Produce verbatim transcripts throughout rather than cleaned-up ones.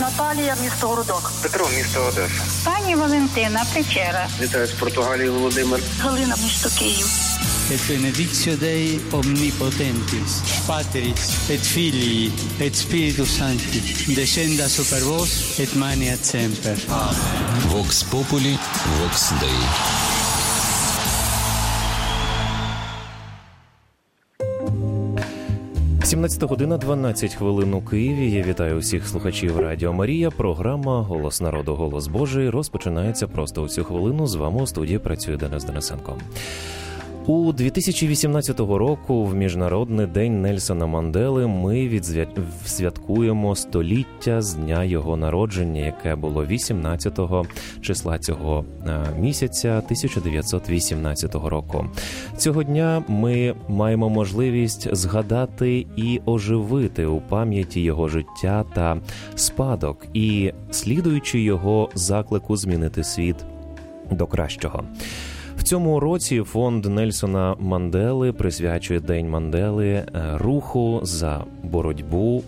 Наталія, місто Городок. Петро, місто Одеса. Пані Валентина, Печера. Вітаю з Португалії, Володимир. Галина, місто Київ. Et benedictio Dei omnipotentis, Patris et Filii et Spiritus Sancti, descenda super vos et maneat semper. Amen. Vox Populi, Vox Dei. сімнадцята година дванадцять хвилин у Києві. Я вітаю усіх слухачів Радіо Марія. Програма «Голос народу, голос Божий» розпочинається просто у цю хвилину. З вами у студії працює Денис Денисенко. У дві тисячі вісімнадцятого року, в Міжнародний день Нельсона Мандели, ми відсвяткуємо століття з дня його народження, яке було вісімнадцятого числа цього місяця тисяча дев'ятсот вісімнадцятого року. Цього дня ми маємо можливість згадати і оживити у пам'яті його життя та спадок, і слідуючи його заклику змінити світ до кращого. В цьому році фонд Нельсона Мандели присвячує День Мандели руху за боротьбу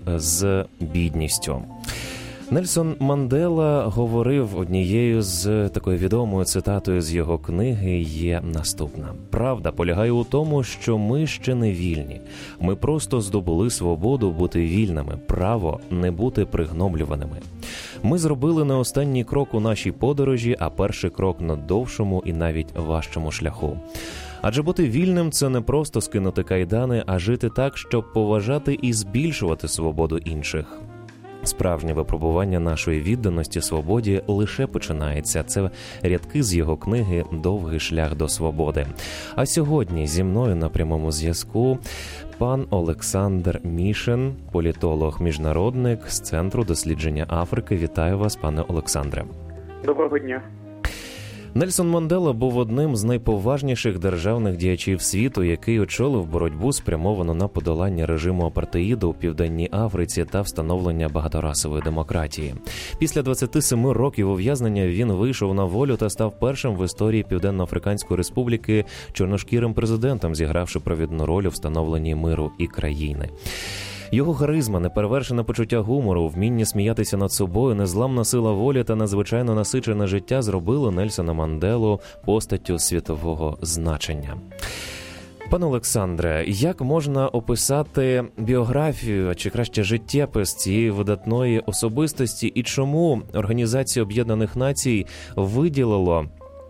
з бідністю. Нельсон Мандела говорив, однією з такою відомою цитатою з його книги є наступна. «Правда полягає у тому, що ми ще не вільні. Ми просто здобули свободу бути вільними, право не бути пригноблюваними. Ми зробили не останній крок у нашій подорожі, а перший крок на довшому і навіть важчому шляху. Адже бути вільним – це не просто скинути кайдани, а жити так, щоб поважати і збільшувати свободу інших. Справжнє випробування нашої відданості свободі лише починається. Це рядки з його книги «Довгий шлях до свободи». А сьогодні зі мною на прямому зв'язку пан Олександр Мішин, політолог-міжнародник з Центру дослідження Африки. Вітаю вас, пане Олександре. Доброго дня. Нельсон Мандела був одним з найповажніших державних діячів світу, який очолив боротьбу, спрямовану на подолання режиму апартеїду у Південній Африці та встановлення багаторасової демократії. Після двадцяти семи років ув'язнення він вийшов на волю та став першим в історії Південно-Африканської Республіки чорношкірим президентом, зігравши провідну роль у встановленні миру і країни. Його харизма, неперевершене почуття гумору, вміння сміятися над собою, незламна сила волі та надзвичайно насичене життя зробили Нельсона Манделу постаттю світового значення. Пане Олександре, як можна описати біографію, чи краще життєпис цієї видатної особистості, і чому Організація Об'єднаних Націй виділила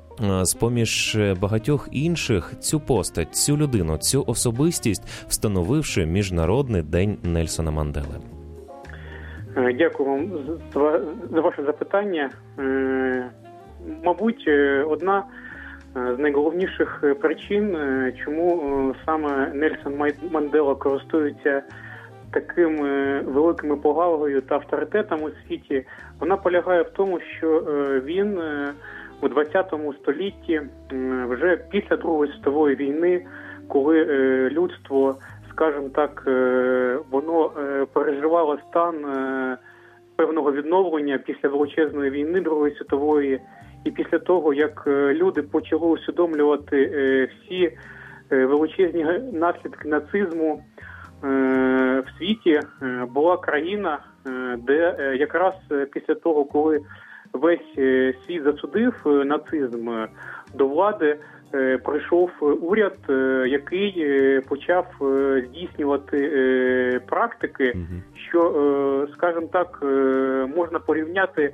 з-поміж багатьох інших цю постать, цю людину, цю особистість, встановивши Міжнародний день Нельсона Мандели? Дякую вам за ваше запитання. Мабуть, одна з найголовніших причин, чому саме Нельсон Мандела користується таким великими повагою та авторитетом у світі, вона полягає в тому, що він у двадцятому столітті, вже після Другої світової війни, коли людство, скажімо так, воно переживало стан певного відновлення після величезної війни Другої світової, і після того, як люди почали усвідомлювати всі величезні наслідки нацизму, в світі була країна, де якраз після того, коли весь світ засудив нацизм, до влади прийшов уряд, який почав здійснювати практики, що, скажімо так, можна порівняти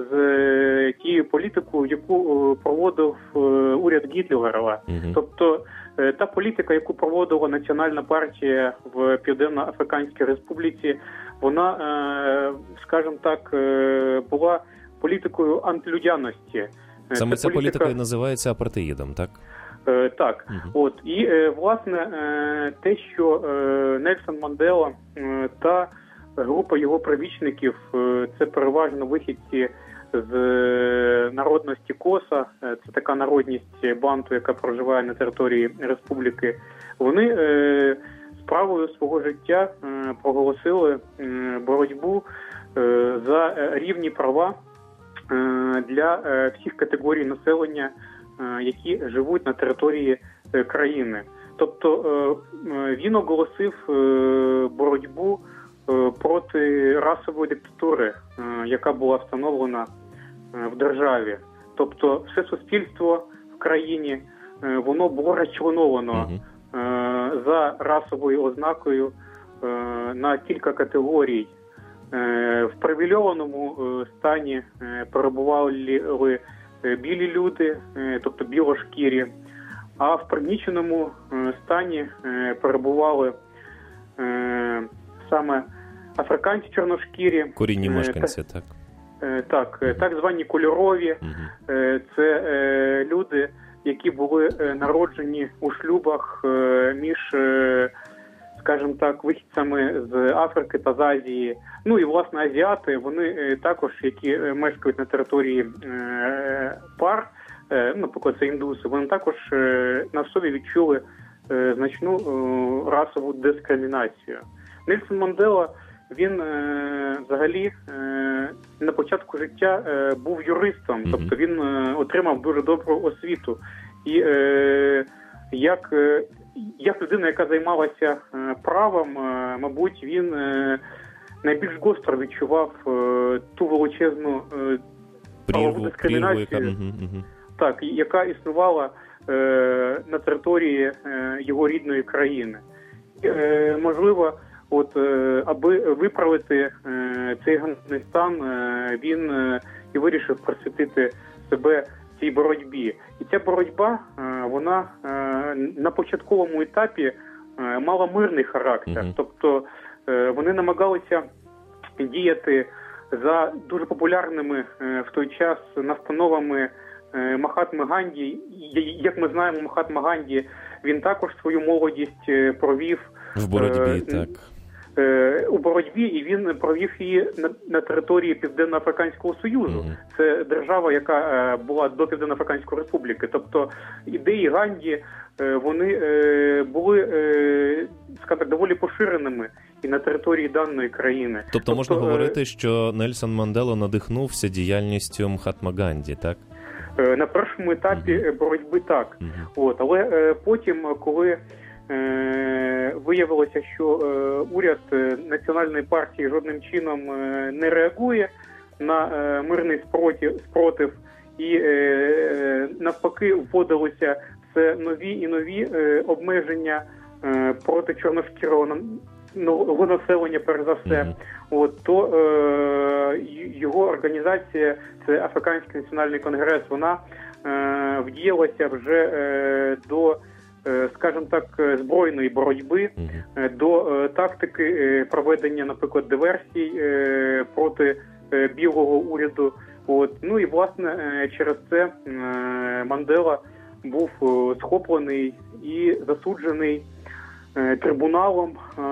з тією політикою, яку проводив уряд Гітлера. Uh-huh. Тобто та політика, яку проводила Національна партія в Південно-Африканській Республіці, вона, скажімо так, була політикою антилюдяності. Саме ця політика, політика і називається апартеїдом, так? Е, так. Uh-huh. От. І, е, власне, е, те, що е, Нельсон Мандела е, та група його прибічників, е, це переважно вихідці з е, народності Коса, е, це така народність банту, яка проживає на території республіки, вони е, справою свого життя е, проголосили е, боротьбу е, за рівні права для всіх категорій населення, які живуть на території країни. Тобто він оголосив боротьбу проти расової диктатури, яка була встановлена в державі. Тобто все суспільство в країні, воно було розчленовано uh-huh. за расовою ознакою на кілька категорій. В привілейованому стані перебували білі люди, тобто білошкірі, а в пригніченому стані перебували саме африканці чорношкірі. Корінні мешканці, так. Так, так звані кольорові. Uh-huh. Це люди, які були народжені у шлюбах між, скажімо так, вихідцями з Африки та з Азії. Ну і, власне, азіати, вони також, які мешкають на території пар, наприклад, це індуси, вони також на собі відчули значну расову дискримінацію. Нельсон Мандела, він взагалі на початку життя був юристом, mm-hmm. тобто він отримав дуже добру освіту. І як, як людина, яка займалася правом, мабуть, він найбільш гостро відчував ту величезну правову дискримінацію, яка, угу. так, яка існувала на території його рідної країни. І, можливо, от, аби виправити цей ганебний стан, він і вирішив присвятити себе цій боротьбі. І ця боротьба, вона на початковому етапі мала мирний характер. Mm-hmm. Тобто вони намагалися діяти за дуже популярними в той час настановами Махатми Ганді. Як ми знаємо, Махатма Ганді, він також свою молодість провів в боротьбі, е, так. у боротьбі, і він провів її на, на території Південно-Африканського Союзу. Mm-hmm. Це держава, яка була до Південно-Африканської Республіки. Тобто ідеї Ганді, вони були, скажімо так, доволі поширеними і на території даної країни. Тобто, тобто можна говорити, що Нельсон Мандела надихнувся діяльністю Махатма Ганді, так? На першому етапі mm-hmm. боротьби так. Mm-hmm. От, але потім, коли Е, виявилося, що е, уряд Національної партії жодним чином е, не реагує на е, мирний спротив, спротив і е, навпаки вводилися все нові і нові е, обмеження е, проти чорношкірого нового населення, перш за все. Mm-hmm. От, то е, його організація, це Африканський національний конгрес, вона е, вдіялася вже е, до, скажімо так, збройної боротьби, uh-huh. до тактики проведення, наприклад, диверсій проти білого уряду. От. Ну і, власне, через це Мандела був схоплений і засуджений трибуналом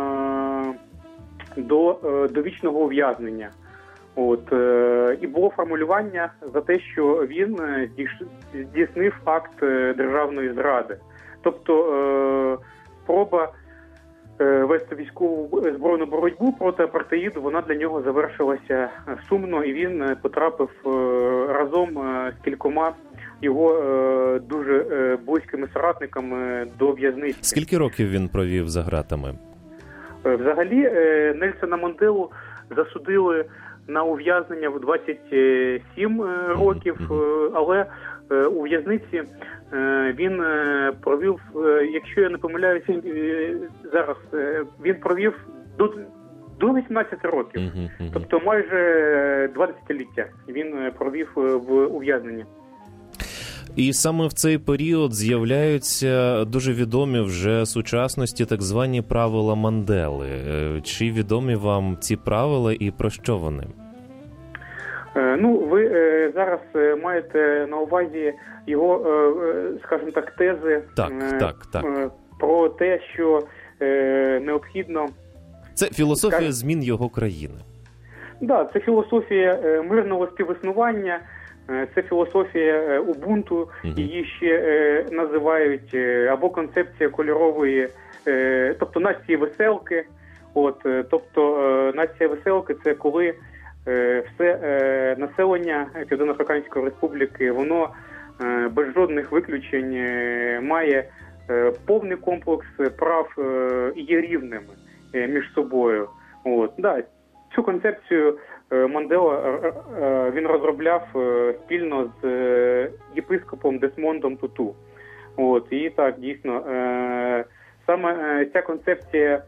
до довічного ув'язнення. От. І було формулювання за те, що він здійснив акт державної зради. Тобто е, спроба е, вести військову збройну боротьбу проти апартеїду, вона для нього завершилася сумно, і він потрапив е, разом е, з кількома його е, дуже е, близькими соратниками до в'язниці. Скільки років він провів за ґратами? Е, взагалі е, Нельсона Манделу засудили на ув'язнення в двадцять сім років, mm-hmm. але у в'язниці він провів, якщо я не помиляюся, зараз він провів до, до вісімнадцяти років, mm-hmm. тобто майже два десятиліття він провів в ув'язненні. І саме в цей період з'являються дуже відомі вже сучасності так звані правила Мандели. Чи відомі вам ці правила і про що вони? Ну, ви е, зараз е, маєте на увазі його, е, скажімо так, тези так, е, так, так. Е, про те, що е, необхідно... Це філософія скаж... змін його країни. Так, да, це філософія е, мирного співіснування, е, це філософія е, Убунту, угу. її ще е, називають, е, або концепція кольорової, е, тобто нації веселки. От, е, тобто е, нація веселки – це коли все е, населення Південно-Африканської Республіки, воно е, без жодних виключень е, має е, повний комплекс прав е, і є рівними е, між собою. От, да, цю концепцію Мандела він розробляв спільно з єпископом Десмондом Туту. От, і так, дійсно, саме ця концепція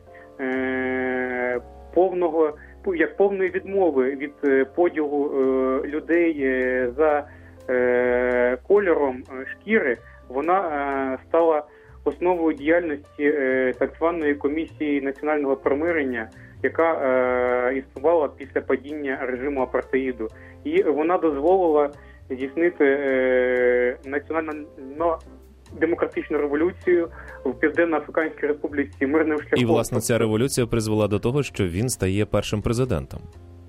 повного, як повної відмови від поділу людей за кольором шкіри, вона стала основою діяльності так званої комісії національного примирення, яка е, існувала після падіння режиму апартеїду. І вона дозволила здійснити е, національно-демократичну революцію в Південно-Африканській Республіці мирним шляхом. І, власне, ця революція призвела до того, що він стає першим президентом.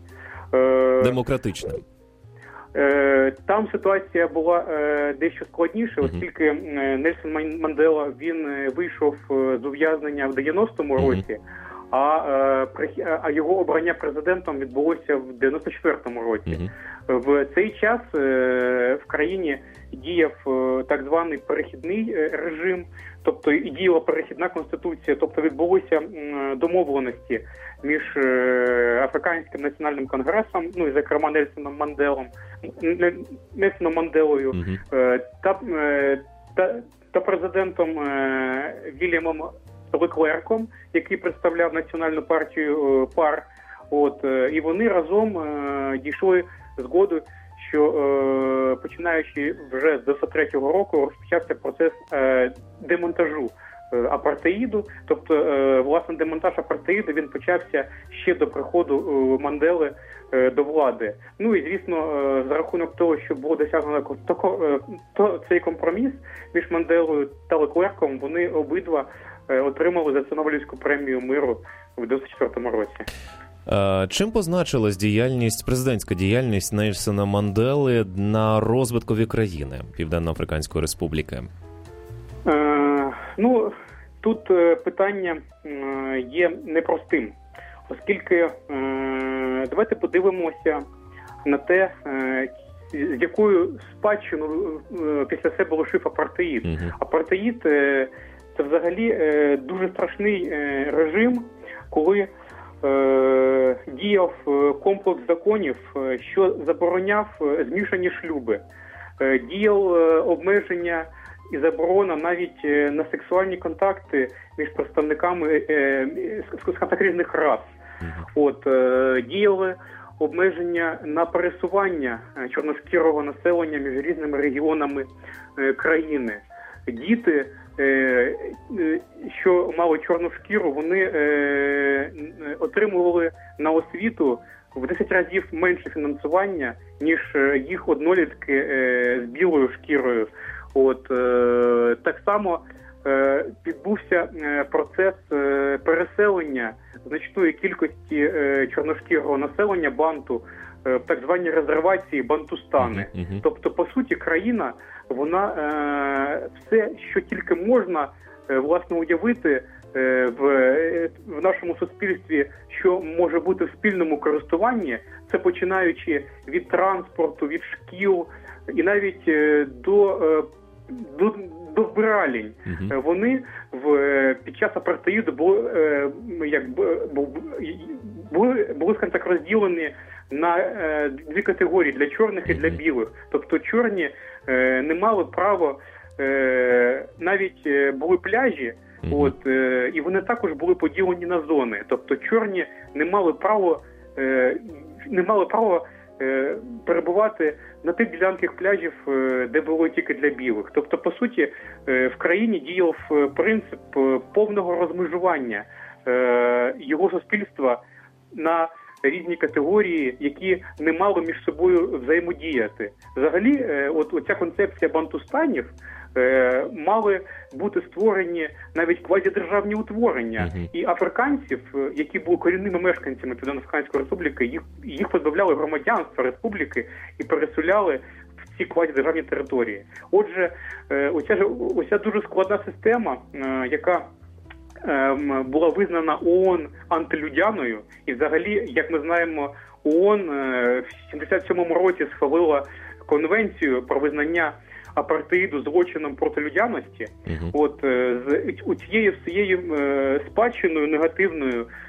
Е, Демократичним. Е, там ситуація була е, дещо складніша, оскільки е, Нельсон Мандела, він вийшов з ув'язнення в дев'яностому році, А, а його обрання президентом відбулося в дев'яносто четвертому році. Uh-huh. В цей час в країні діяв так званий перехідний режим, тобто і діяла перехідна конституція, тобто відбулися домовленості між Африканським національним конгресом, ну і зокрема Нельсоном Манделом, Нельсоном Манделою, uh-huh. та, та, та президентом Вільямом Леклерком, який представляв національну партію ПАР, от, і вони разом е, дійшли згоди, що е, починаючи вже з дев'яносто третього року розпочався процес е, демонтажу е, апартеїду, тобто, е, власне, демонтаж апартеїду, він почався ще до приходу е, Мандели е, до влади. Ну і, звісно, е, за рахунок того, що було досягнено тако, е, то, цей компроміс між Манделою та Леклерком, вони обидва отримали за це Нобелівську премію миру в дев'яносто четвертому році. А чим позначилась діяльність, президентська діяльність Нельсона Мандели на розвиткові країни Південно-Африканської Республіки? Е, ну, тут питання є непростим, оскільки е, давайте подивимося на те, е, з якою спадщиною е, після себе лишив апартеїд. Угу. Апартеїд е, це взагалі е, дуже страшний е, режим, коли е, діяв комплекс законів, е, що забороняв е, змішані шлюби, е, діяв е, обмеження і заборона навіть е, на сексуальні контакти між представниками е, е, різних рас. От, е, діяли обмеження на пересування чорношкірого населення між різними регіонами е, країни. Діти, що мали чорну шкіру, вони отримували на освіту в десять разів менше фінансування, ніж їх однолітки з білою шкірою. От, так само відбувся процес переселення значної кількості чорношкірого населення банту в так звані резервації Бантустани. Uh-huh, uh-huh. Тобто, по суті, країна, вона е, все, що тільки можна е, власне уявити е, в, е, в нашому суспільстві, що може бути в спільному користуванні, це починаючи від транспорту, від шкіл і навіть е, до, е, до, до вбиралень. Uh-huh. Вони в, під час апартеїду були, е, як, були, були, скажімо так, розділені на е, дві категорії, для чорних і для білих. Тобто чорні е, не мали права, е, навіть е, були пляжі, mm-hmm. от, е, і вони також були поділені на зони. Тобто чорні не мали права, е, не мали права е, перебувати на тих ділянках пляжів, е, де було тільки для білих. Тобто, по суті, е, в країні діяв принцип повного розмежування е, його суспільства на різні категорії, які не мали між собою взаємодіяти. Взагалі, от оця концепція бантустанів е, мали бути створені навіть квазідержавні утворення. Uh-huh. І африканців, які були корінними мешканцями Південно-Африканської Республіки, їх, їх позбавляли громадянства республіки і переселяли в ці квазідержавні території. Отже, е, оця, оця дуже складна система, е, яка була визнана ООН антилюдяною, і взагалі, як ми знаємо, ООН в сімдесят сьомому році схвалила конвенцію про визнання апартеїду злочином проти людяності. Uh-huh. От з у цією всією спадщиною негативною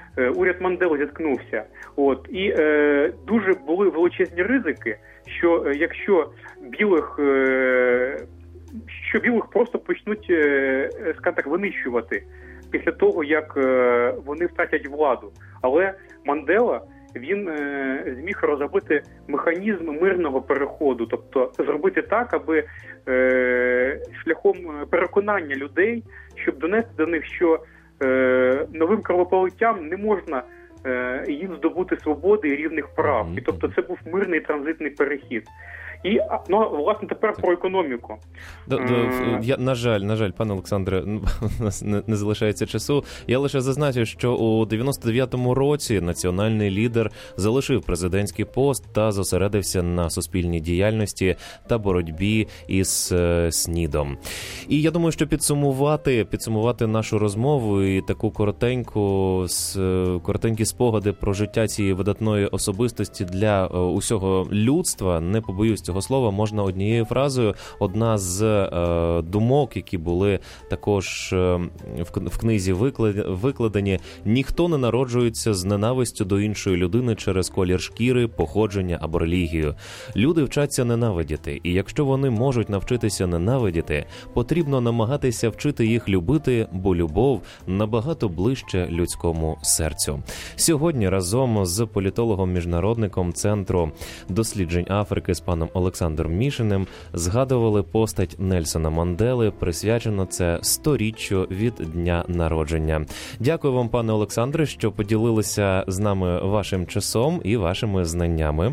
уряд Мандели зіткнувся. От, і е, дуже були величезні ризики, що е, якщо білих, е, що білих просто почнуть, е, скажімо так, винищувати після того, як е, вони втратять владу. Але Мандела, він е, зміг розробити механізм мирного переходу, тобто зробити так, аби е, шляхом переконання людей, щоб донести до них, що е, новим кровопролиттям не можна е, їм здобути свободи і рівних прав. І тобто це був мирний транзитний перехід. І, ну, власне, тепер про економіку. До, до, я, на жаль, на жаль, пане Олександре, у нас не, не залишається часу. Я лише зазначу, що у дев'яносто дев'ятому році національний лідер залишив президентський пост та зосередився на суспільній діяльності та боротьбі із е, СНІДом. І я думаю, що підсумувати, підсумувати нашу розмову і таку коротеньку, с, коротенькі спогади про життя цієї видатної особистості для е, усього людства, не побоюсь цього слова, можна однією фразою. Одна з е, думок, які були також е, в, в книзі викладені: ніхто не народжується з ненавистю до іншої людини через колір шкіри, походження або релігію. Люди вчаться ненавидіти, і якщо вони можуть навчитися ненавидіти, потрібно намагатися вчити їх любити, бо любов набагато ближче людському серцю. Сьогодні разом з політологом-міжнародником Центру досліджень Африки з паном Олександром Мішиним згадували постать Нельсона Мандели. Присвячено це сторіччю від дня народження. Дякую вам, пане Олександре, що поділилися з нами вашим часом і вашими знаннями.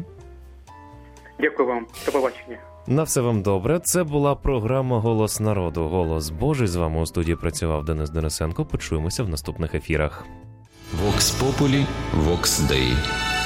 Дякую вам. До побачення. На все вам добре. Це була програма «Голос народу. Голос Божий». З вами у студії працював Денис Денисенко. Почуємося в наступних ефірах. Vox Populi, Vox Dei.